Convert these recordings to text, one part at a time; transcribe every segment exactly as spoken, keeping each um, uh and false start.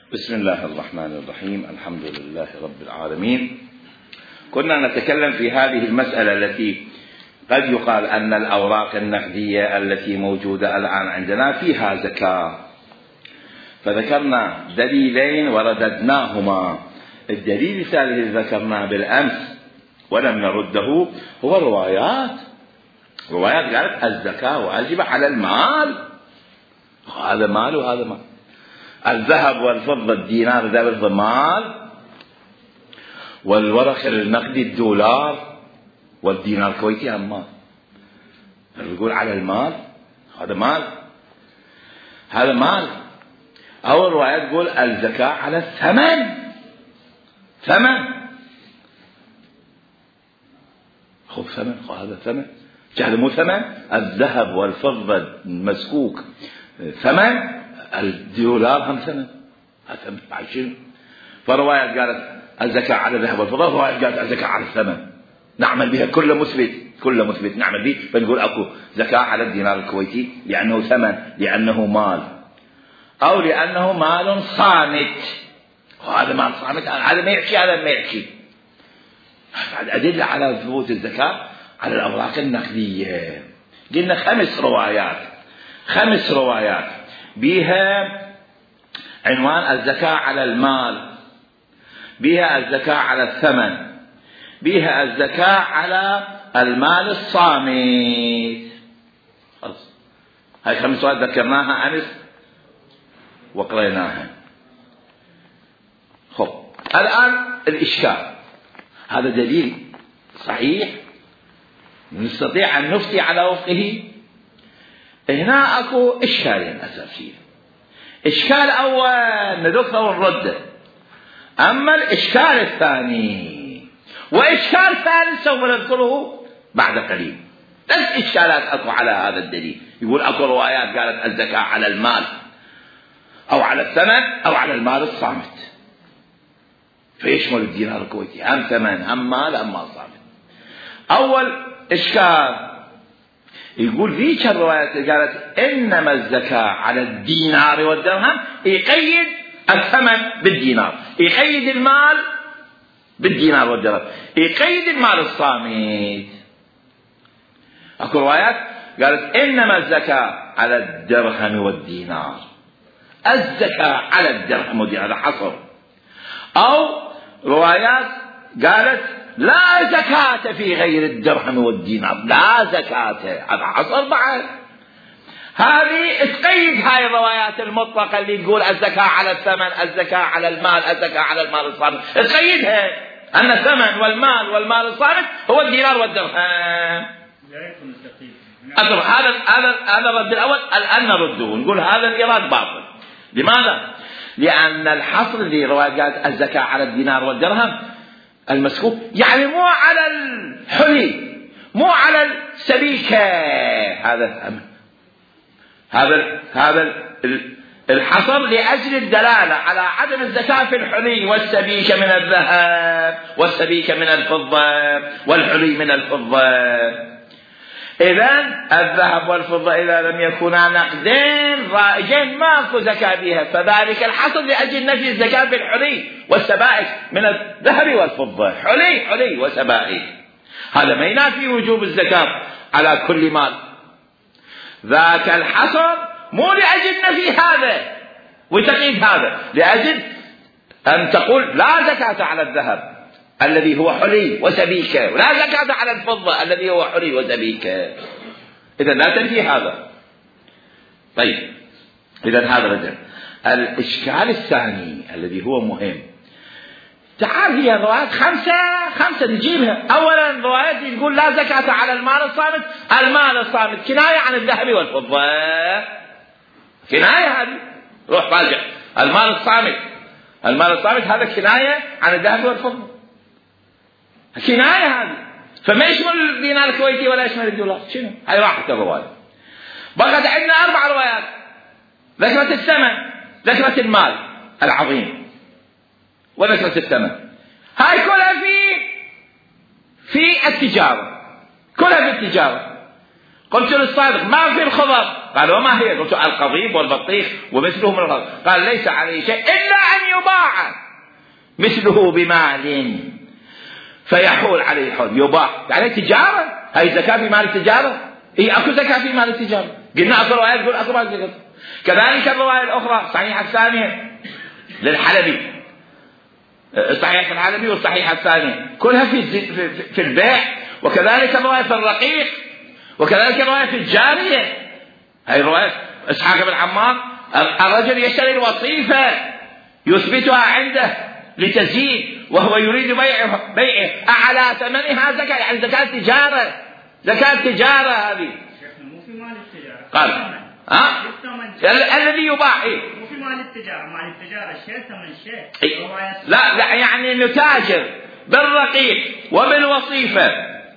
بسم الله الرحمن الرحيم. الحمد لله رب العالمين. كنا نتكلم في هذه المسألة التي قد يقال أن الأوراق النقدية التي موجودة الآن عندنا فيها زكاة، فذكرنا دليلين ورددناهما. الدليل الثالث الذي ذكرناه بالأمس ولم نرده هو الروايات. روايات قالت الزكاة واجبة على المال، هذا مال وهذا مال. الذهب والفضة الدينار ذهب مال، والورق النقدي الدولار والدينار الكويتي هم مال. يقول على المال هذا مال، هذا مال. أول رواية تقول الزكاة على الثمن، ثمن خذ ثمن، هذا ثمن، هذا مو ثمن. الذهب والفضة المسكوك ثمن، الدولار هم ثمن، هذا عشرين. فرواية قالت الزكاة على الذهب والفضة، ورواية قالت الزكاة على الثمن. نعمل بها كل مثبت، كل مثبت نعمل به، فنقول أكو زكاة على الدينار الكويتي لأنه ثمن، لأنه مال، أو لأنه مال صامت. وهذا مال صامت، هذا ما يحكي، هذا ما يحكي. أدلة على ثبوت الزكاة على الأوراق النقدية. قلنا خمس روايات، خمس روايات بها عنوان الزكاة على المال، بها الزكاة على الثمن، بها الزكاة على المال الصامت. هاي خمس روايات ذكرناها أمس وقريناها. خب الآن الإشكال، هذا دليل صحيح نستطيع أن نفتي على وفقه. هنا أكو إشكالين أساسيين. إشكال أول ندفه ونرده، أما الإشكال الثاني وإشكال ثالث سوف نذكره بعد قليل. ثلاث إشكالات أكو على هذا الدليل. يقول أكو روايات قالت الزكاة على المال أو على الثمن أو على المال الصامت، فيشمل الدينار الكويتي هم ثمن هم مال هم مال صامت. أول إشكال يقول ذيك الروايات اللي قالت إنما الزكاة على الدينار والدرهم، يقيد الثمن بالدينار، يقيد المال بالدينار والدرهم، يقيد المال الصامت. أكو روايات قالت إنما الزكاة على الدرهم والدينار، الزكاة على الدرهم والدينار، هذا حصر. أو روايات قالت لا زكاة في غير الدرهم والدينار، لا زكاة، هذا حصر بعد. هذه تقيد هاي الروايات المطلقة اللي تقول الزكاة على الثمن، الزكاة على المال، الزكاة على المال الصامت، تقيدها أن الثمن والمال والمال الصامت هو الدينار والدرهم. هذا هذا هذا الرد الأول. الآن نرده نقول هذا الإيراد باطل. لماذا؟ لأن الحصر اللي رواية قالت الزكاة على الدينار والدرهم المسكوك، يعني مو على الحلي، مو على السبيكة. هذا هذا هذا الحصر لأجل الدلالة على عدم الزكاة في الحلي والسبيكة من الذهب والسبيكة من الفضة والحلي من الفضة. إذن الذهب والفضة إذا لم يكونا نقدين رائجين ماكو زكاة بها، فذلك الحصر لأجل نفي الزكاة بالحلي والسبائك من الذهب والفضة، حلي حلي وسبائك. هذا ما ينافي وجوب الزكاة على كل مال. ذاك الحصر مو لأجل نفي هذا وتقييد هذا، لأجل أن تقول لا زكاة على الذهب الذي هو حلي وسبيكة، ولا زكاة على الفضة الذي هو حلي وسبيكة. إذا لا تنفي هذا. طيب إذا هذا رجل. الإشكال الثاني الذي هو مهم، تعال هي الروايات خمسة خمسة نجيبها. أولا روايات تقول لا زكاة على المال الصامت، المال الصامت كناية عن الذهب والفضة، كناية هذه، روح راجع المال الصامت، المال الصامت هذا كناية عن الذهب والفضة، كناية هذه، فما يشمل الدينار الكويتي ولا يشمل الدولار. شنو؟ هاي راحت الرواية. بقت عندنا أربع روايات، ذكرت الثمن، ذكرت المال العظيم، وذكرت الثمن. هاي كلها في في التجارة، كلها في التجارة. قلت للصادق ما في الخضر، قال وما هي؟ قلت القضيب والبطيخ ومثله من الخضر، قال ليس عليه شيء إلا أن يباع مثله بمال فيحول عليه الحول. يباع يعني تجارة، هاي زكاة في مال التجارة؟ إيه أكو زكاة في مال التجارة. قلنا أكو رواية تقول أكو مال التجارة. كذلك الرواية الأخرى صحيحة الثانية للحلبي، الصحيحة الحلبي والصحيحة الثانية كلها في في البيع، وكذلك الرواية في الرقيق، وكذلك الرواية في الجارية. هاي رواية إسحاق بن عمار، الرجل يشتري الوصيفة يثبتها عنده لتزيد وهو يريد بيعه بيعه أعلى ثمنها زكاة، يعني زكاة تجارة، زكاة تجارة هذه. مو في مال التجارة. قال ها الذي يباع إيه؟ مو في مال التجارة، مال التجارة شيء ثمن شيء. إيه؟ لا لا يعني نتاجر بالرقيق وبالوصيفة،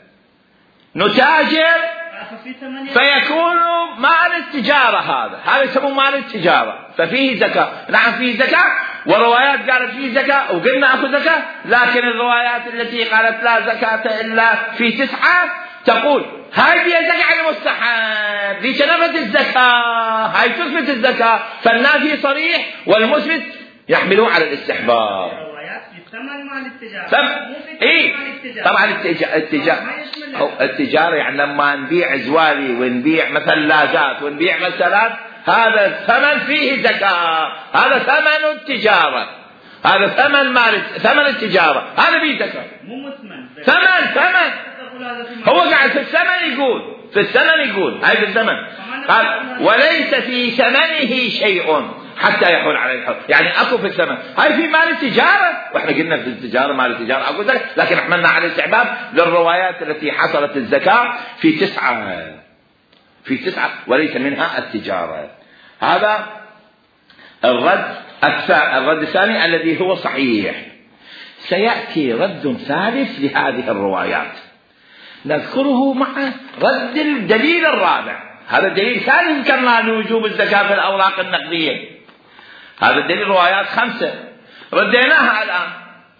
نتاجر فيكون مال التجارة، هذا هذا يسمون مال التجارة، ففيه زكاة. نعم فيه زكاة، وروايات قالت فيه زكاة وقلنا أكو زكاة، لكن الروايات التي قالت لا زكاة إلا في تسعة تقول هاي فيها زكاة المستحب لجنبة الزكاة، هاي تثبت الزكاة، فالنافي صريح والمثبت يحملون على الاستحباب. ثمن مال التجارة. ثم إيه طبعا التجارة التجارة التجارة يعني لما نبيع زوالي ونبيع مثلاجات ونبيع غسالات، هذا الثمن فيه زكاة، هذا ثمن التجارة، هذا ثمن مال ثمن التجارة، هذا فيه زكاة. مو مثمن ثمن ثمن هو قاعد في الثمن يقول في الثمن يقول هاي في الثمن، قال وليس في ثمنه شيء حتى يحول عليه الحول، يعني اكو في الثمن، هاي في مال التجارة، واحنا قلنا في التجارة مال التجارة اكو زكاة، لكن احملنا على الاستحباب للروايات التي حصلت الزكاة في تسعة في تسعة وليس منها التجارة. هذا الرد الثاني. الرد الثاني الذي هو صحيح. سيأتي رد ثالث لهذه الروايات نذكره مع رد الدليل الرابع. هذا الدليل ثالث ذكرنا لوجوب الزكاة في الأوراق النقدية، هذا الدليل روايات خمسة رديناها الآن،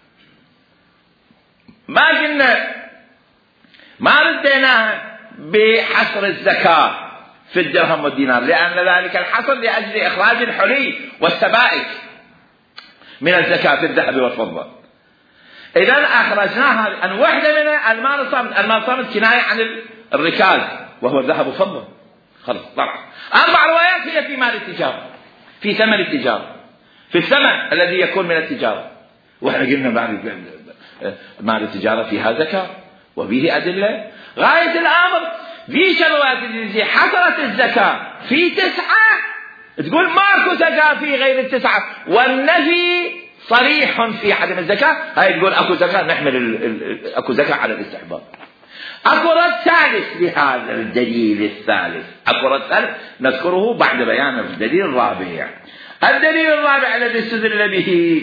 ما قلنا ما رديناها بحصر الزكاة في الدرهم والدينار، لأن ذلك الحصر لأجل إخراج الحلي والسبائك من الزكاة في الذهب والفضة. إذن أخرجناها أن واحدة منها المال الصامت، المال الصامت كناية عن الركاز وهو الذهب والفضة، خلص طبعا. أربع روايات هي في مال التجارة، في ثمن التجارة، في الثمن الذي يكون من التجارة، وإحنا قلنا بعد مال التجارة فيها زكاة وفيه أدلة. غاية الأمر في الروايات التي حصلت الزكاة في تسعة تقول ماكو زكاة في غير التسعة، والنفي صريح في عدم الزكاة، هاي تقول أكو زكاة، نحمل ال ال أكو زكاة على الاستحباب. أكو رد ثالث لهذا الدليل الثالث، أكو رد ثالث نذكره بعد بيان الدليل الرابع. الدليل الرابع الذي استدل به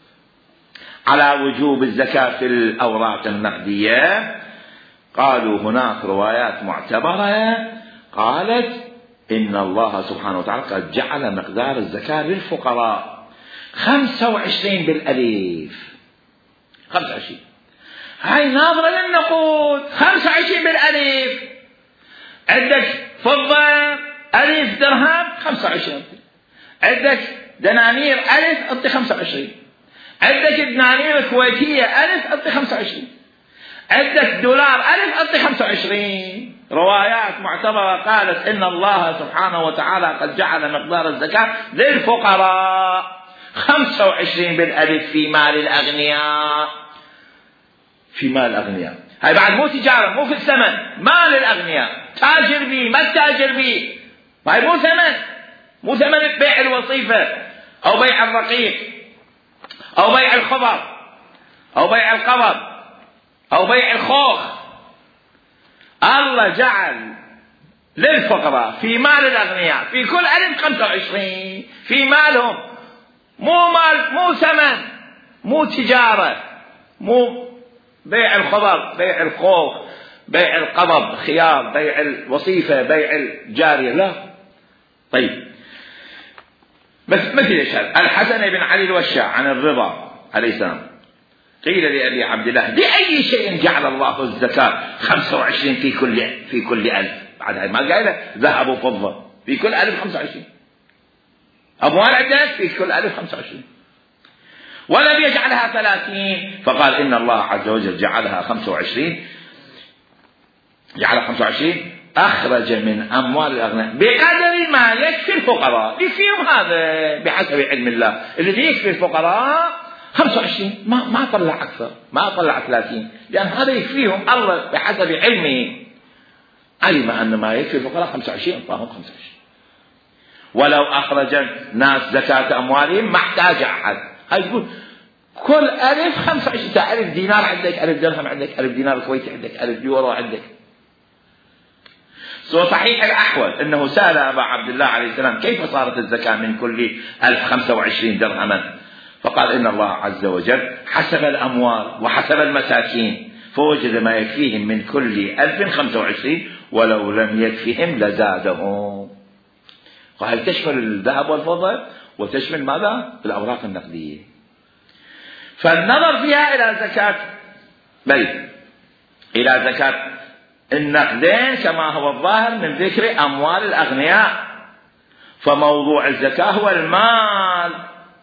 على وجوب الزكاة في الأوراق النقدية، قالوا هناك روايات معتبرة قالت إن الله سبحانه وتعالى قد جعل مقدار الزكاة للفقراء خمسة وعشرين بالأليف، خمسة وعشرين هاي ناظرة للنقود، خمسة وعشرين بالأليف، عندك فضة ألف درهم خمسة وعشرين، عندك دنانير ألف أعطي خمسة وعشرين، عندك دنانير كويتية ألف أعطي خمسة وعشرين، عندك دولار ألف أعطي خمسة وعشرين. روايات معتبرة قالت إن الله سبحانه وتعالى قد جعل مقدار الزكاة للفقراء خمسة وعشرين بالألف في مال الأغنياء، في مال الأغنياء. هاي بعد مو تجارة، مو في الثمن، مال الأغنياء، تاجر بي ما تاجر بي، هاي مو ثمن، مو ثمن بيع الوصيفة أو بيع الرقيق أو بيع الخضر أو بيع القبض أو بيع الخوخ. الله جعل للفقراء في مال الأغنياء في كل ألف خمسة وعشرين في مالهم، مو مال، مو ثمن، مو تجارة، مو بيع الخضر، بيع الخوخ، بيع القبض خيار، بيع الوصيفة، بيع الجارية، لا. طيب بس مثل يشهد الحسن بن علي الوشاع عن الرضا عليه السلام قيل لأبي عبد الله بأي شيء جعل الله الزكاة خمسة وعشرين في كل في كل ألف؟ بعد هاي ما قايلة ذهب وفضة، في كل ألف خمسة وعشرين. أموال عندك في كل ألف خمسة وعشرين. ولم يجعلها ثلاثين، فقال إن الله عز وجل جعلها خمسة وعشرين، جعلها خمسة وعشرين، أخرج من أموال الأغنياء بقدر ما يكفي الفقراء. يكفيهم هذا بحسب علم الله، الذي يكفي الفقراء خمسة وعشرين، ما ما طلع أكثر، ما طلع ثلاثين، لأن هذا يكفيهم الله بحسب علمه. علم أن ما يكفي الفقراء خمسة وعشرين، أعطاهم خمسة وعشرين. ولو أخرج الناس زكاة أموالهم ما احتاج أحد. هاي يقول كل ألف خمسة وعشرين، ألف دينار عندك، ألف درهم عندك، ألف دينار كويتي عندك، ألف يورو عندك. سو صحيح الأحوال أنه سأل أبا عبد الله عليه السلام كيف صارت الزكاة من كل ألف خمسة وعشرين درهما، فقال إن الله عز وجل حسب الأموال وحسب المساكين، فوجد ما يكفيهم من كل ألف خمسة وعشرين، ولو لم يكفيهم لزادهم. وهي تشمل الذهب والفضة وتشمل ماذا؟ الأوراق النقدية. فالنظر فيها إلى زكاة بل إلى زكاة النقدين كما هو الظاهر من ذكر أموال الأغنياء، فموضوع الزكاة هو المال.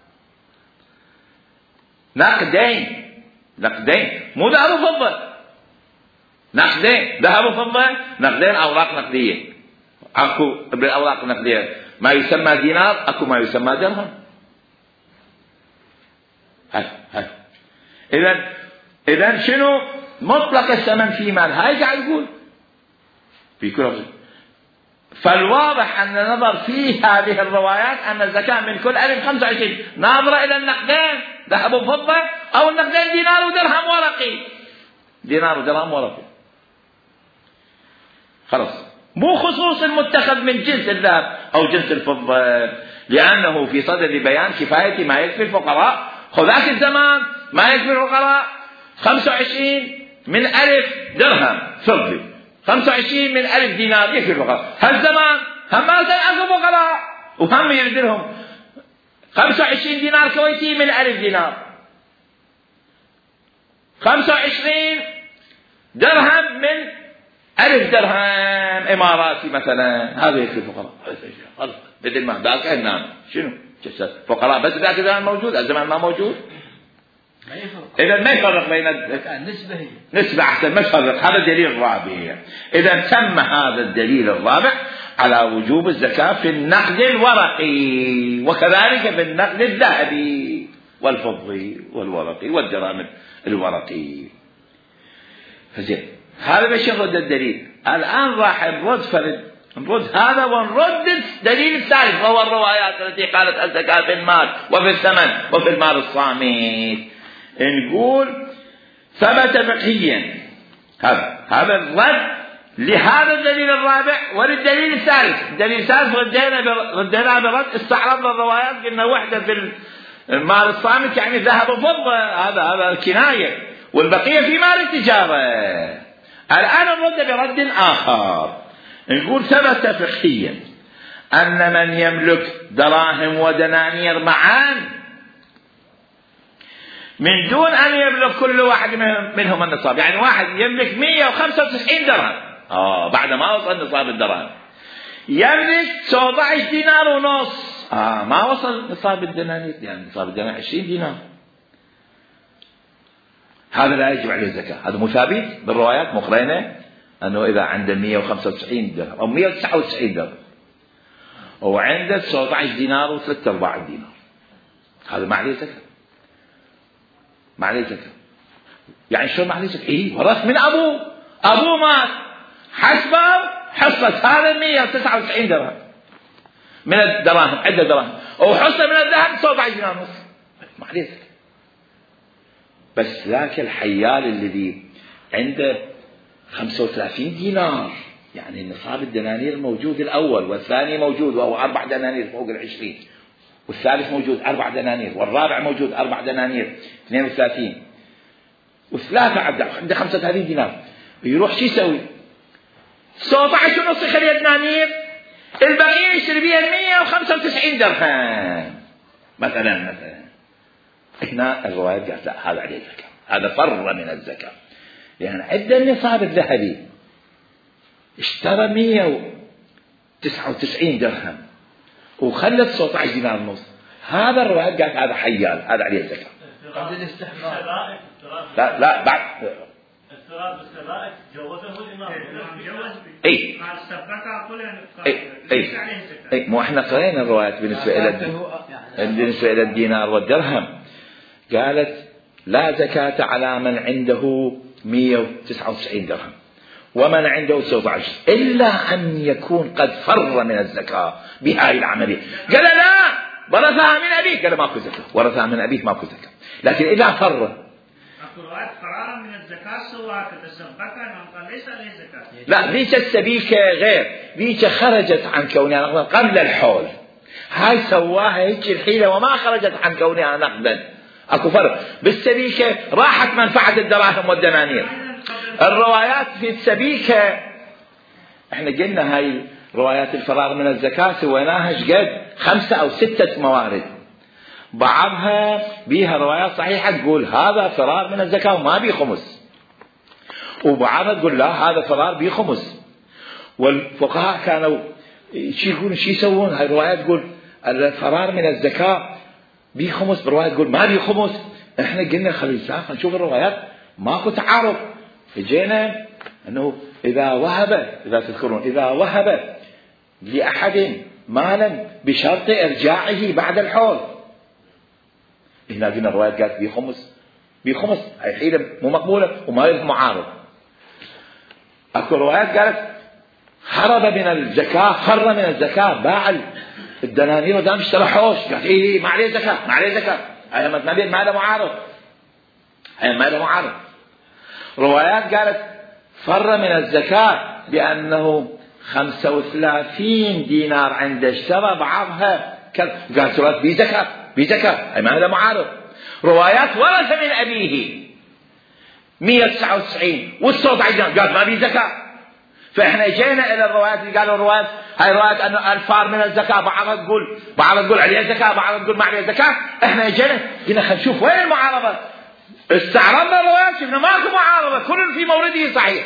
نقدين، نقدين، مو ذهب وفضة، نقدين، ذهب وفضة، نقدين أوراق نقدية. أكو بالأوراق النقدية ما يسمى دينار، أكو ما يسمى درهم. هاي هاي إذن إذن شنو مطلق الثمن في مال؟ هاي قاعد يقول في كل. فالواضح أن النظر في هذه الروايات أن الزكاة من كل ألف خمسة وعشرين ناظرة إلى النقدين ذهب وفضة، أو النقدين دينار ودرهم ورقي، دينار ودرهم ورقي. خلاص، مو خصوص المتخذ من جنس الذهب أو جنس الفضة، لأنه في صدد بيان كفاية ما يكفي الفقراء. خذاك الزمان ما يكفي الفقراء خمسة وعشرين من ألف درهم فضي، خمسة وعشرين من ألف دينار يكفي الفقراء. هالزمان هم ما سيعرفوا فقراء، وهم يردلهم خمسة وعشرين دينار كويتي من ألف دينار، خمسة وعشرين درهم من ألف درهم إماراتي مثلا، هذا يكفي الفقراء. بدل ما ذاك هنام شنو فقراء بس ذاك الزمان موجود، الزمان ما موجود. إذا ما يفرق بين النسبة، هي نسبة أحسن ما يفرق. هذا الدليل الرابع. إذا تم هذا الدليل الرابع على وجوب الزكاة في النقد الورقي، وكذلك في النقد الذهبي والفضي والورقي والدراهم الورقي. فزين هذا باش نرد الدليل. الآن راح نرد فرد نرد هذا ونرد الدليل الثالث، وهو الروايات التي قالت الزكاة في المال وفي الثمن وفي المال الصامت. نقول ثبت فقهيا هذا هذا الرد لهذا الدليل الرابع وللدليل الثالث. الدليل الثالث ردينا ردينا برد استعرضنا الروايات، قلنا وحدة في المال الصامت يعني ذهب وفضة، هذا هذا الكناية، والبقية في مال التجارة. الآن نرد برد آخر، نقول ثبت فقهيا أن من يملك دراهم ودنانير معا من دون أن يملك كل واحد منهم النصاب، يعني واحد يملك مئة وخمسة وتسعين درهم آه بعد ما وصل نصاب الدراهم، يملك سبعة عشر دينار ونص آه ما وصل نصاب الدنانير، يعني نصاب الدنانير عشرين دينار، هذا لا يجب عليه الزكاة. هذا مثابت بالروايات مقرنة أنه إذا عنده مئة وخمسة وتسعين درهم أو مئة وتسعة وتسعين درهم وعنده سبعة عشر دينار وثلاثة أرباع دينار، هذا ما عليه زكاة، ما عليه زكاة. يعني شو ما عليه زكاة؟ إيه ورث من أبوه، أبوه مات حسبه حصة هذا مئة وتسعة وتسعين درهم من الدراهم، عدة دراهم، وحصة من الذهب سبعة عشر دينار ونص، ما عليه زكاة. بس ذاك الحيال الذي عنده خمسة وثلاثين دينار، يعني نصاب الدنانير موجود الأول والثاني موجود وهو أربع دنانير فوق العشرين، والثالث موجود أربع دنانير، والرابع موجود أربع دنانير اثنين وثلاثين، والثلاثة عنده خمسة وثلاثين دينار، يروح شو يسوي؟ سبعة عشر ونص يخلي دنانير، البقية يشتري بيها مئة وخمسة وتسعين درهم مثلا مثلا. هنا الروايات قالت لا هذا عليه زكاة، هذا فر من الزكاة، لأن يعني عند النصاب الذهبي اشترى مئة وتسعة وتسعين درهم وخلت سبعة عشر دينار ونص، هذا الروايات قالت هذا حيال، هذا عليه زكاة. لا لا بعد السراب بالسرائك جوزه الإمام. اي اي اي اي مو احنا قرينا الروايات بالنسبة الى بالنسبة الى الدينار والدرهم، قالت لا زكاة على من عنده مئة وتسعة وتسعين درهم ومن عنده سبعة عشر إلا أن يكون قد فر من الزكاة بهذه العملية. قال لا ورثها من أبيه، قال ماكو زكاة، ورثها من أبيه ماكو زكاة. لكن إذا فر فرارا من الزكاة سواء تسبكا أم ليس عليه زكاة. لا ذيك السبيكة غير، ذيك خرجت عن كونها قبل الحول، هاي سواها هيك الحيلة وما خرجت عن كونها نقدا، اكو فرق. بالسبيكة راحت منفعة الدراهم والدنانير. الروايات في السبيكة احنا قلنا هاي روايات الفرار من الزكاة سويناها شقد خمسة او ستة موارد، بعضها بيها روايات صحيحة تقول هذا فرار من الزكاة وما بي خمس، وبعضها تقول لا هذا فرار بي خمس. والفقهاء كانوا شي يقولون شي يسوون، هاي الروايات تقول الفرار من الزكاة بي خمس، برواية تقول ما بي خمس. احنا قلنا خلي ساق نشوف الروايات ماكو تعارض، جينا انه اذا وهب، اذا تذكرون اذا وهب لأحد مالا بشرط ارجاعه بعد الحول، هنا قلنا الروايات قالت بي خمس، بي خمس هاي حيلة مو مقبولة وما يلزم معارض. اكو روايات قالت هرب من الزكاة، فر من الزكاة، باع الدنانير ودام اشترى حوش، قالت ايه ما عليه زكاة، ما عليه زكاة، هاي ما له معارض، هاي ما له معارض. روايات قالت فر من الزكاة بأنه خمسة وثلاثين دينار عنده اشترى بعضها، قالت روايات بي زكاة، بي زكاة، هاي ما له معارض. روايات ورث من أبيه مئة وتسعة وتسعين والصوت عجان، قال ما بي زكاة. فإحنا جينا إلى الروايات اللي قالوا الروايات هاي روايات أنه الفار من الزكاة، بعضها تقول بعضها تقول عليه زكاة، بعضها تقول ما عليه زكاة. إحنا جينا قلنا خلينا نشوف وين المعارضة، استعرضنا الروايات شفنا ماكو معارضة، كل في مورده صحيح.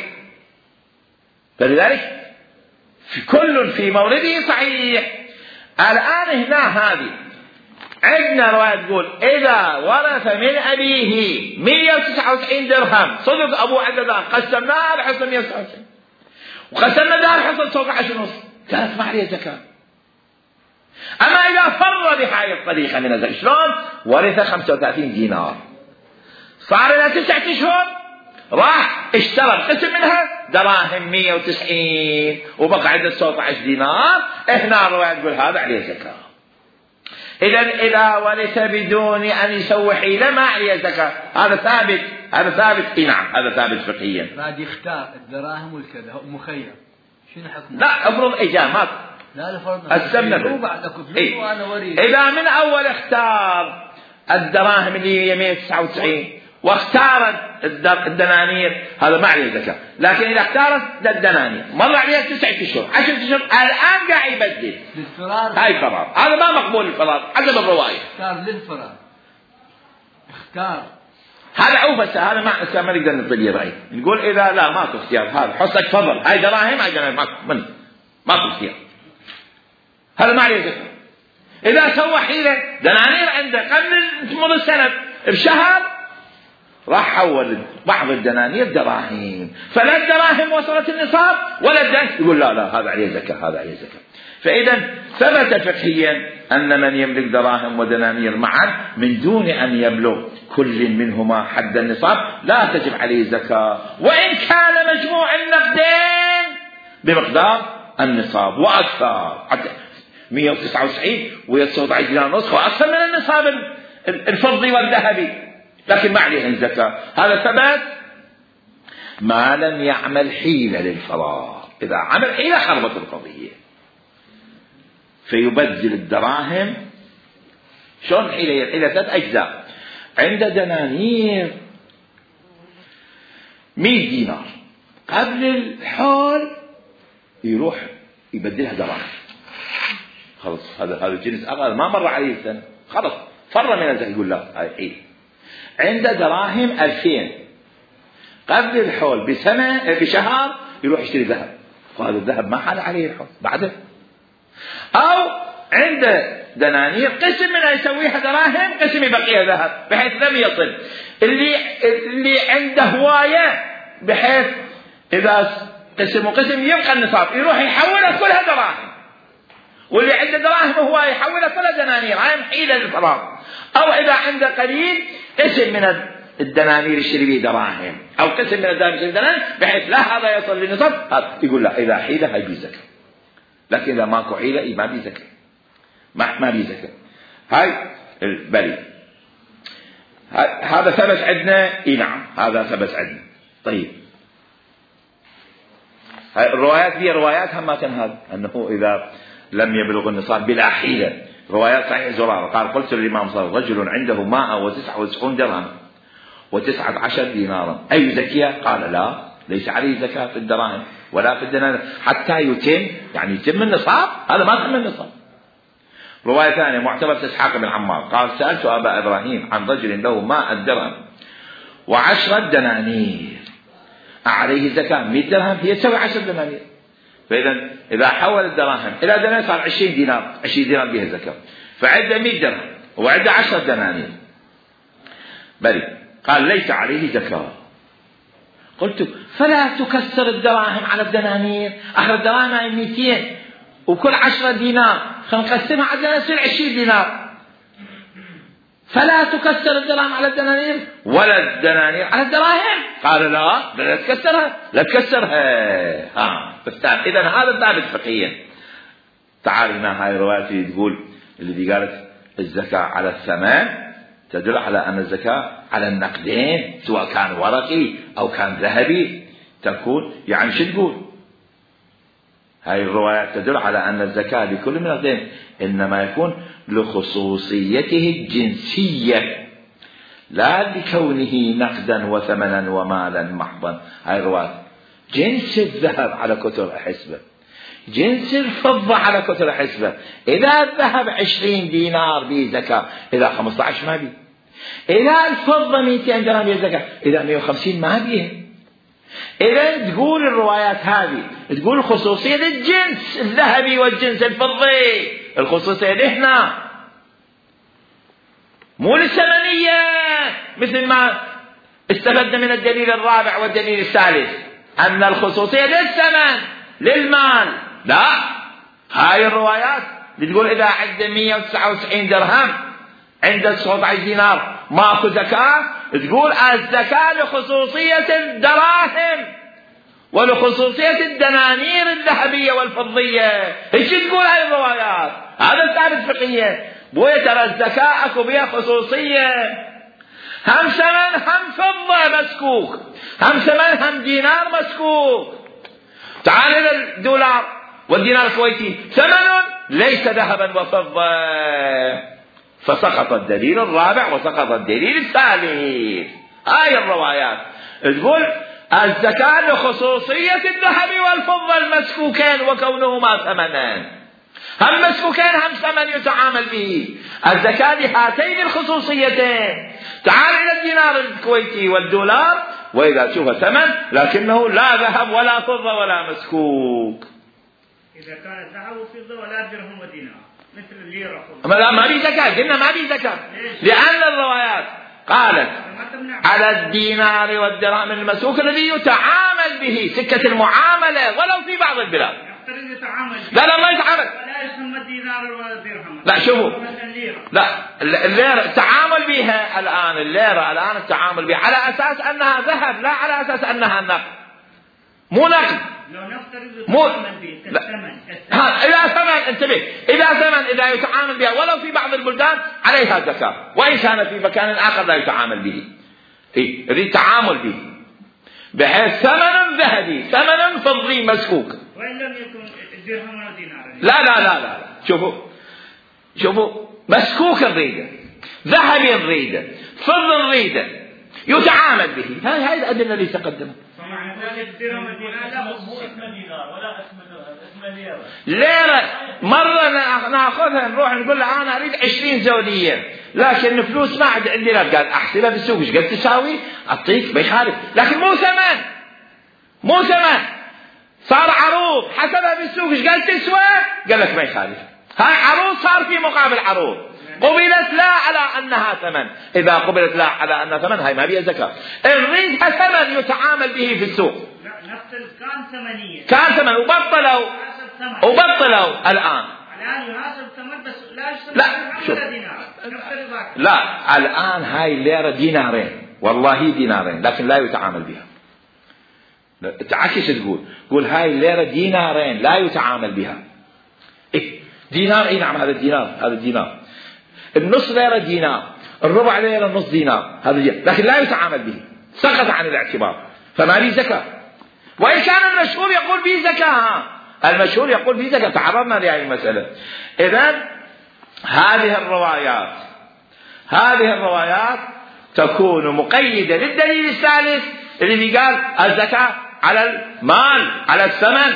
فلذلك في كل في مورده صحيح. الآن هنا هذه عندنا رواية تقول إذا ورث من أبيه مئة وتسعة وتسعين درهم، صدق أبو عددان قسمناه بحصة مئة وتسعة وتسعين وقسمنا دار حصة سبعة عشر ونص، كانت ما عليه زكاة. أما إذا فر بهاي الطريقة من الزكاة شلون؟ ورث خمسة وثلاثين دينار، صار له تسعة أشهر، راح اشترى قسم منها دراهم مئة وتسعين وبقى عنده سبعة عشر دينار، هنا الرواية تقول هذا عليه زكاة. إذا إذا ورث بدون أن يسوي حيلة ما عليه زكاة، هذا ثابت، هذا ثابت. إيه نعم هذا ثابت فقهيا. بعد يختار الدراهم والكذا مخير، شنو حكمه؟ لا افرض إجامات، لا لفرضنا السمنة بعد لكم إيه؟ وأنا وريد. إذا من أول اختار الدراهم اللي هي مئة وتسعة وتسعين واختار الدنانير هذا ما عليه زكاة. لكن إذا اختارت الدنانير مر عليها تسعة أشهر عشرة أشهر الآن قاعد يبدل للفرار، هاي فرار، هذا ما مقبول الفرار حسب الرواية. اختار للفرار، اختار هذا عوفة، هذا ما ما نقدر نطلي رأي نقول إذا لا ماكو اختيار، هذا حصك فضل، هاي دراهم هاي دراهم ماكو من ماكو اختيار، هذا ما عليه زكاة. إذا سوى حيلة دنانير عنده قبل تمر السنة بشهر راح حول بعض الدنانير دراهم، فلا الدراهم وصلت النصاب ولا الدين يقول لا لا هذا عليه زكاة، هذا عليه زكاة. فإذا ثبت فقهيا أن من يملك دراهم ودنانير معا من دون أن يبلغ كل منهما حد النصاب لا تجب عليه زكاة، وإن كان مجموع النقدين بمقدار النصاب وأكثر، حتى مئة وتسعة وتسعين ويتصود عشرين نسخة وأكثر من النصاب الفضي والذهبي، لكن ما عليه زكاة. هذا ثبت ما لم يعمل حيلة للفرار. إذا عمل حيلة خربت القضية، فيبدل الدراهم. شلون حيلة؟ الحيلة ثلاث أجزاء. عند دنانير مئة دينار قبل الحول يروح يبدلها دراهم، خلص هذا هذا الجنس أقل ما مر عليه سنة، خلص فر من الزكاة، يقول لا هاي حيلة. عند دراهم ألفين قبل الحول بسنة بشهر يروح يشتري ذهب، وهذا الذهب ما حال عليه الحول بعده. أو عنده دنانير قسم منها يسويها دراهم، قسم يبقيها ذهب بحيث لم يصل. اللي اللي عنده هواية بحيث إذا قسم وقسم يبقى النصاب يروح يحولها كلها دراهم، واللي عنده دراهم هواية يحولها كلها دنانير، هاي حيلة للفراغ. أو إذا عنده قليل قسم من الدنانير يشتري به دراهم، أو قسم من الدراهم يشتري دراهم بحيث لا هذا يصل للنصاب. يقول لا إذا حيلة هاي بي زكاة، لكن إذا ماكو حيلة ما بي زكاة، ما ما بي زكاة. هاي البلي هذا ثبت عندنا. إيه نعم هذا ثبت عندنا. طيب هاي الروايات هي روايات هم كان هذا أنه إذا لم يبلغ النصاب بلا حيلة. روايات صحيح زرارة قال قلت للإمام صلى الله عليه وسلم رجل عنده ماء وتسعة وتسعون درهم وتسعة عشر دينارا أي زكية؟ قال لا ليس عليه زكاة في الدراهم ولا في الدنانير حتى يتم، يعني يتم النصاب، هذا ما تم النصاب. رواية ثانية معتبر إسحاق بن عمار قال سألت أبا إبراهيم عن رجل له ماء الدرهم وعشرة دنانير أعليه زكاة؟ مئة درهم هي تسوي عشر دنانير، فإذا إذا حول الدراهم إلى دنانير صار عشرين دينار، عشرين دينار بها زكاة، فعنده مئة درهم وعنده عشرة دنانير بلي. قال ليس عليه زكاة. قلت فلا تكسر الدراهم على الدنانير، أخذ الدراهم هاي مئتين وكل عشرة دينار خلينا نقسمها على الدنانير يصير عشرين دينار، فلا تكسر الدراهم على الدنانير ولا الدنانير على الدراهم. قال لا لا تكسرها لا تكسرها. ها إذا هذا ثابت فقهيا. تعال هنا هاي رواية تقول اللي قالت الزكاة على الثمن تدل على أن الزكاة على النقدين سواء كان ورقي أو كان ذهبي تكون، يعني شو تقول هاي الروايات تدل على أن الزكاة لكل من النقدين إنما يكون لخصوصيته الجنسية لا لكونه نقدا وثمنا ومالا محضا. هاي الروايات جنس الذهب على كتر حسبة، جنس الفضة على كتر حسبة. إذا الذهب عشرين دينار به زكاة، إذا خمسة عشر ما بيه. إذا الفضة مئتين درهم به زكاة، إذا مئة وخمسين ما بيه. إذا تقول الروايات هذه تقول خصوصية الجنس الذهبي والجنس الفضي، الخصوصية لهنا مو للثمنية مثل ما استفدنا من الدليل الرابع والدليل الثالث أن الخصوصية للثمن للمال. لا هاي الروايات بتقول إذا عند مئة وتسعة وتسعين درهم عند تسعة عشر دينار ماكو زكاة، تقول الزكاة لخصوصية الدراهم ولخصوصية الدنانير الذهبية والفضية. ايش تقول هاي الروايات؟ هذا ثابت فقهيا. بوي ترى الزكاة اكو بها خصوصية، هم ثمن هم فضة مسكوك، هم ثمن هم دينار مسكوك. تعال إلى الدولار والدينار الكويتي ثمن ليس ذهبا وفضة، فسقط الدليل الرابع وسقط الدليل الثالث. هاي الروايات تقول الزكاة لخصوصية الذهب والفضة المسكوكين وكونهما ثمنان، هم مسكوكين هم ثمن يتعامل به. الزكاة لهاتين الخصوصيتين. تعال إلى الدينار الكويتي والدولار وإذا تشوف ثمن لكنه لا ذهب ولا فضة ولا مسكوك. إذا كان ذهب وفضة ولا درهم ودينار مثل الليرة لا ما بي زكاة، قلنا ما بي زكاة لأن الروايات قالت على الدينار والدرهم المسكوك الذي يتعامل به سكة المعاملة ولو في بعض البلاد. لا لا ما يتعامل، لا يسمى الدينار ولا الدرهم. لا شوفوا لا الليرة التعامل بها الآن، الليرة الآن التعامل بها على أساس أنها ذهب لا على أساس أنها نقد، مو نقد. لو نفترض مو الثمن ها إذا ثمن انتبه إذا ثمن إذا يتعامل بها ولو في بعض البلدان عليها زكاة، وإن كان في مكان آخر لا يتعامل به. إيه الذي تعامل به بحيث ثمن ذهبي ثمن فضي مسكوك وإن لم يكن درهم ولا دينار. لا لا لا لا شوفوا شوفوا مسكوك الريدة، ذهبي الريدة، فض الريدة يتعامل به. هاي هاي الأدلة اللي تقدمت. فمعنى ذلك الدرهم والدينار لا مو اسمه دينار ولا اسمه درهم، اسمه ليرة. ليرة مرة ناخذها نروح نقول له أنا أريد عشرين زودية لكن فلوس ما عاد عندي. لا قال أحسبها بالسوق إيش قد تساوي أعطيك ما يخالف، لكن مو ثمن مو ثمن صار عروض حسبها بالسوق ايش قال تسوى، قال لك ما يخالف، هاي عروض صار في مقابل عروض، قبلت لا على أنها ثمن، إذا قبلت لا على أنها ثمن هاي ما بيها زكاة. نريدها ثمن يتعامل به في السوق، نفترض كان ثمنية، كان ثمن وبطلوا وبطلوا الآن الآن يحاسب ثمن بس لا يشتري لا شوف دينار. لا الآن هاي الليرة دينارين والله دينارين لكن لا يتعامل بها. تعكس تقول قول هاي الليرة دينارين لا يتعامل بها. إيه دينار اي نعم هذا الدينار هذا الدينار، النص ليرة دينار، الربع ليرة نص دينار هذا دينار لكن لا يتعامل به، سقط عن الاعتبار فما لي زكاة. وإن كان المشهور يقول به زكاة، المشهور يقول به زكاة، تعرضنا لهذه المسألة. إذن هذه الروايات هذه الروايات تكون مقيدة للدليل الثالث الذي قال الزكاة على المال على الثمن،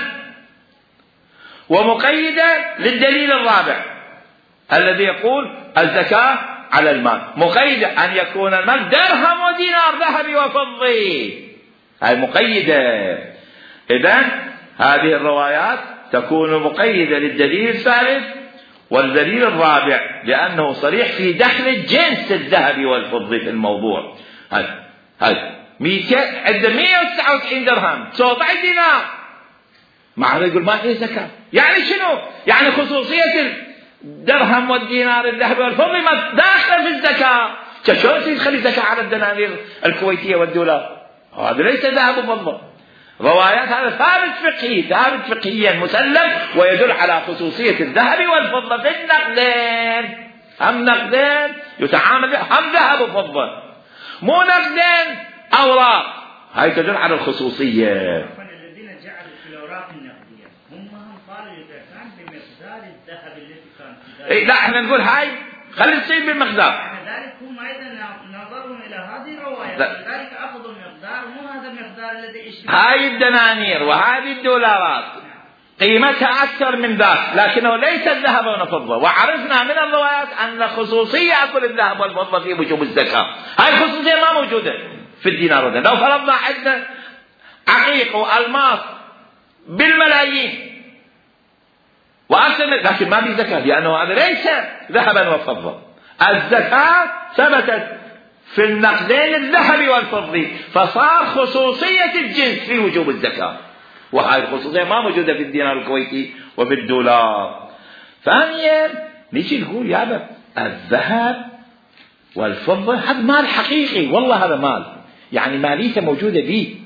ومقيدة للدليل الرابع الذي يقول الزكاة على المال، مقيدة أن يكون المال درهم ودينار ذهبي وفضي، هذه مقيدة. إذن هذه الروايات تكون مقيدة للدليل الثالث والدليل الرابع لأنه صريح في دخل جنس الذهب والفضة في الموضوع. هذا هذا مئة عند مئة وتسعة وتسعين درهم سبعة دينار، مع يقول ما هي زكاة، يعني شنو؟ يعني خصوصية الدرهم والدينار الذهب والفضة ما داخل في الزكاة، شلون تدخل زكاة على الدنانير الكويتية والدولار؟ هذا ليس ذهب وفضة. روايات هذا ثابت فقهي ثابت فقهيا مسلم ويدل على خصوصية الذهب والفضة في النقدين، هم نقدين يتعامل هم ذهب وفضة، مو نقدين أوراق، هاي تدل على الخصوصية. الذين جعلوا في الأوراق النقدية هم هم قالوا إذا كان بمقدار الذهب الذي كان في إيه لا احنا نقول هاي خلي تصير بالمقدار، ذلك هم أيضا نظرهم إلى هذه الرواية لذلك أخذوا المقدار مو هذا المقدار الذي اشترى. هاي الدنانير وهذه الدولارات قيمتها أكثر من ذاك لكنه ليس الذهب والفضة، وعرفنا من الروايات أن خصوصية أكل الذهب والفضة في وجوب الزكاة، هاي الخصوصية ما موجودة في الدينار والدرهم. لو فرضنا عندنا عقيق وألماس بالملايين وأكثر من لكن ما في زكاة لأنه هذا ليس ذهبا وفضة، الزكاة ثبتت في النقدين الذهب والفضة فصار خصوصية الجنس في وجوب الزكاة، وهذه الخصوصية ما موجودة في الدينار الكويتي وفي الدولار. ثانيا نيجي نقول يا هذا الذهب والفضة هذا مال حقيقي، والله هذا مال يعني ماليته موجودة به،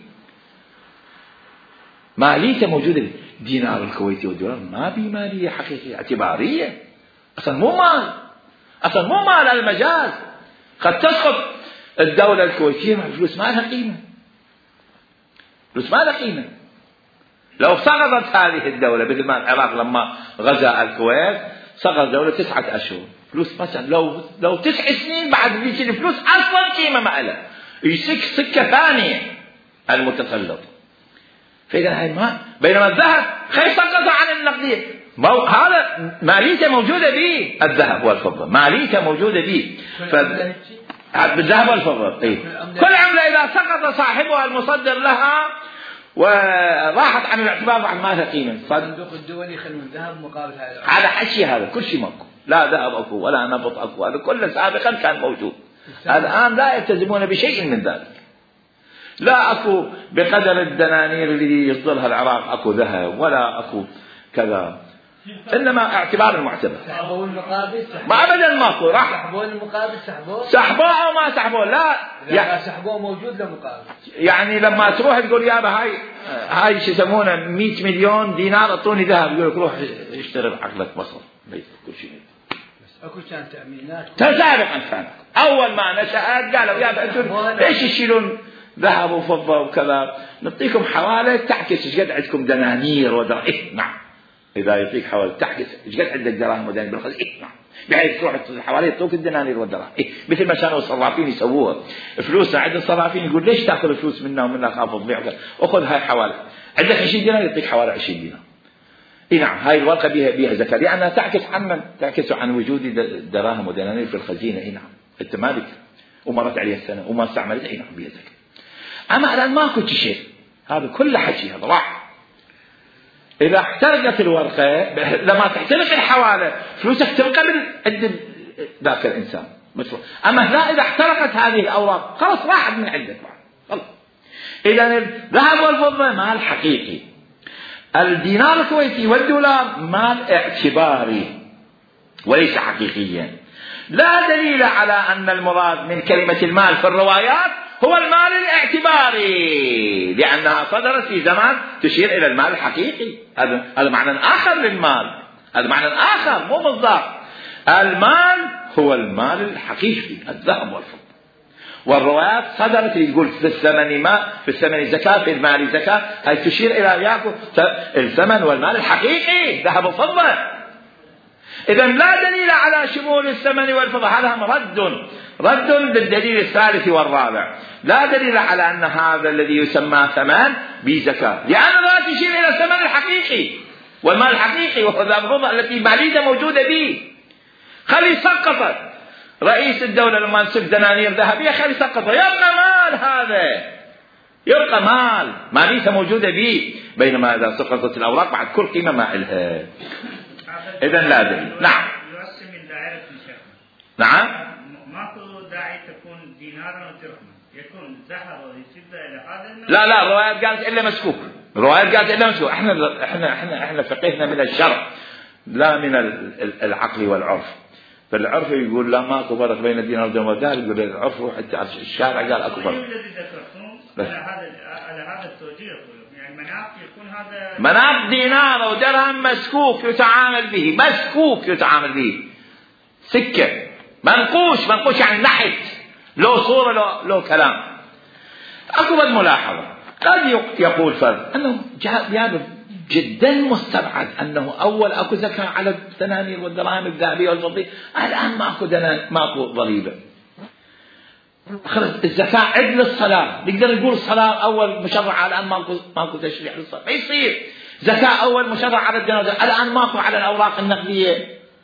ماليته موجودة به. دينار الكويتي والدولار ما بي مالية حقيقية اعتبارية، أصلا مو مال، أصلا مو مال المجاز. قد تسقط الدولة الكويتية مع الفلوس ما لها قيمة، فلوس ما لها قيمة. لو سقطت هذه الدولة مثل ما العراق لما غزا الكويت سقط دولة تسعة أشهر، فلوس مثلا لو لو تسع سنين بعد ذيك الفلوس أصلا قيمة ما لها، يسك سكة ثانية المتسلط. فإذا هاي ما بينما الذهب خي سقط عن النقدية، مو هذا ماليته موجودة به، الذهب والفضة ماليته موجودة به بالذهب والفضة. إيه؟ كل عملة إذا سقط صاحبها المصدر لها وراحت عن الاعتبار بعد ما لها قيمة. صندوق الدولي يخلون ذهب مقابل هذا، هذا حشي، هذا كل شيء ماكو، لا ذهب أكو ولا نفط أكو، هذا كله سابقا كان موجود، الآن لا يلتزمون بشيء من ذلك. لا أكو بقدر الدنانير اللي يصدرها العراق أكو ذهب ولا أكو كذا، إنما اعتبار المعتبر. سحبوا المقابل ما أبدا ماكو، راح سحبوا المقابل سحبوه سحبوه أو ما سحبوه لا يعني سحبوه موجود لمقابل. يعني لما تروح تقول يابا هاي هاي شو يسمونه مئة مليون دينار أعطوني ذهب، يقول لك روح اشتري بعقلك بصر ليس كل شيء. بس أكو كان تأمينات سابقا كان أول ما نشأت قالوا يابا أنتم ليش تشيلون ذهب وفضة وكذا، نعطيكم حوالي تعكس ايش قد عندكم دنانير ودراهم. إيه نعم، إذا يعطيك حوالي تعكس ايش قد عندك دراهم ودنانير بالخزين. إيه نعم، بحيث تروح حوالي يعطوك الدنانير والدراهم. إيه مثل ما كانوا الصرافين يسووها، فلوسنا عند الصرافين يقول ليش تأخذ فلوس منا ومنا خاف تضيع، أخذ هاي حوالي عندك عشرين دينار يعطيك حوالي عشرين دينار. إيه نعم، هاي الورقة بها بها زكاة لأنها تعكس عن من؟ تعكس عن وجود دراهم ودنانير في الخزينة. إيه نعم، أنت مالك ومرت عليها السنة وما استعملت. إيه نعم بها زكاة. أما الآن ماكو شيء، هذا كله حكي، هذا راح إذا احترقت الورقة لما تحترق الحوالة فلوسك تبقى عند ذاك الإنسان. أما لا، إذا احترقت هذه الأوراق خلاص راحت من عندك. إذا الذهب والفضة مال حقيقي، الدينار الكويتي والدولار مال اعتباري وليس حقيقيا. لا دليل على أن المراد من كلمة المال في الروايات هو المال الاعتباري، لأنها صدرت في زمان تشير إلى المال الحقيقي. هذا هذا معنى آخر للمال، هذا معنى آخر مو مصداق. المال هو المال الحقيقي، الذهب والفضة. والروايات صدرت يقول في الثمن ما في الثمن زكاة، في المال زكاة، هي تشير إلى ياكل الثمن والمال الحقيقي ذهب وفضة. إذا لا دليل على شمول الثمن والفضة، هذا رد رد للدليل الثالث والرابع. لا دليل على أن هذا الذي يسمى ثمن بزكاة، لأن لا تشير إلى الثمن الحقيقي والمال الحقيقي وهو ذهب وفضة التي ماليته موجودة به. خلي سقطت رئيس الدولة لما نسب دنانير ذهبية، خلي سقطت، يبقى مال، هذا يبقى مال ماليته موجودة به. بينما إذا سقطت الأوراق بعد كل قيمة ما إلها. إذن لا دليل. نعم. يقسم من دائرة الشيخ. نعم. ماكو داعي تكون دينارا ودرهما، يكون ذهب ويصير إلى هذا. لا لا، الروايات قالت إلا مسكوك، الروايات قالت إلا مسكوك. إحنا إحنا إحنا إحنا فقهنا من الشرع لا من العقل والعرف. فالعرف يقول لا ماكو فرق بين الدينار والدرهم والذهب، يقول العرف حتى الشارع قال اكو فرق. الذي ذكرتم على هذا على هذا التوجيه، يعني مناط يكون هذا مناط دينار ودرهم مسكوك يتعامل به، مسكوك يتعامل به، سكه منقوش، منقوش يعني نحت، لو صوره لو, لو كلام. اكو ملاحظه قد يقول فرد انه جاء جدا مستبعد أنه أول أكو زكاة على الدنانير والدراهم الذهبية والفضية، الآن ماكو دنان ماكو ضريبة. خلص الزكاة عدل الصلاة، نقدر نقول الصلاة أول مشرع، الآن ماكو ماكو تشريع للصلاة، ما يصير. زكاة أول مشرع على الدنانير، الآن ماكو على الأوراق النقدية.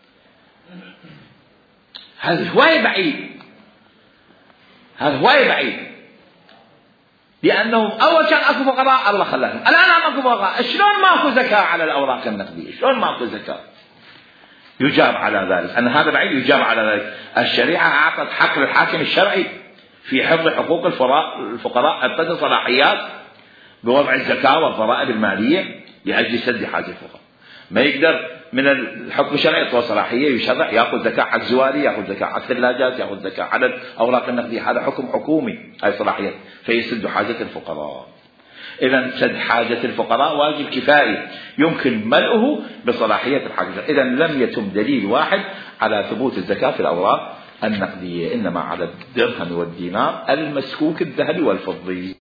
هذا هواية بعيد، هذا هواية بعيد، لأنه أول كان أكو فقراء الله خلاهم، الآن أكو فقراء. شلون ماكو زكاة على الأوراق النقدية؟ شلون ماكو زكاة؟ يجاب على ذلك أن هذا بعيد، يجاب على ذلك. الشريعة أعطت حق للحاكم الشرعي في حفظ حقوق الفقراء، أثبت صلاحيات بوضع الزكاة والضرائب المالية لأجل سد حاجة الفقراء. ما يقدر من الحكم الشرعي يطلع صلاحية يشرع يأخذ زكاة على الزواري، يأخذ زكاة على الثلاجات، يأخذ زكاة على الأوراق النقدية. هذا حكم حكومي، هاي صلاحيات، فيسد حاجة الفقراء. إذن سد حاجة الفقراء واجب كفائي يمكن ملئه بصلاحية الحاجة. إذن لم يتم دليل واحد على ثبوت الزكاة في الأوراق النقدية، إنما على الدرهم والدينار المسكوك الذهبي والفضي.